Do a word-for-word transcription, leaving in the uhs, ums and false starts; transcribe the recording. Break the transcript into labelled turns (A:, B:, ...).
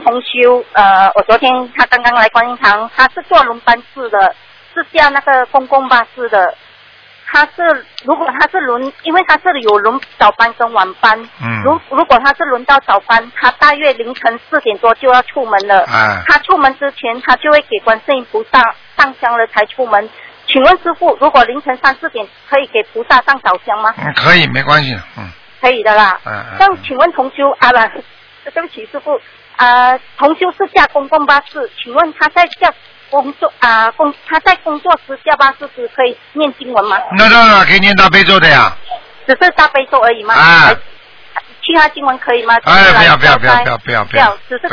A: 同修，呃，我昨天他刚刚来观音堂，他是坐轮班制的，是叫那个公共巴士的。他是如果他是轮，因为他是有轮早班跟晚班，
B: 嗯，
A: 如如果他是轮到早班，他大约凌晨四点多就要出门了。
B: 哎，
A: 他出门之前，他就会给观世音菩萨上香了才出门。请问师傅，如果凌晨三四点可以给菩萨上早香吗？
B: 嗯，可以，没关系，嗯，
A: 可以的啦。
B: 嗯嗯。
A: 那请问同修啊不，对不起师傅，啊、呃，同修是驾公共巴士，请问他在驾工作啊、呃、工他在工作时驾巴士时可以念经文吗？
B: 那当然可以念大悲咒的呀。
A: 只是大悲咒而已吗？
B: 啊。
A: 其他经文可以吗？
B: 哎，不要不要不要不要不要不要，
A: 只是